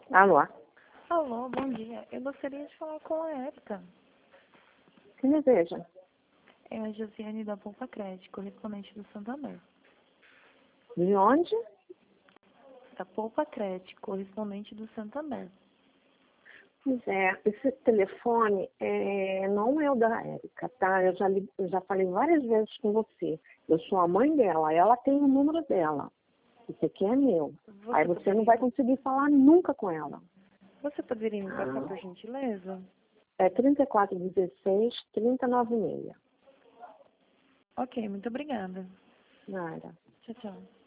Alô? Alô, bom dia. Eu gostaria de falar com a Érica. Quem deseja? É a Josiane da Poupa Crédito, correspondente do Santander. De onde? Da Poupa Crédito, correspondente do Santander. Pois é, esse telefone não é o da Érica, tá? Eu já falei várias vezes com você. Eu sou a mãe dela, ela tem o número dela. Esse aqui é meu. Aí você não vai conseguir falar nunca com ela. Você poderia me passar, por gentileza? É 3416-3096. Ok, muito obrigada. Nada. Tchau, tchau.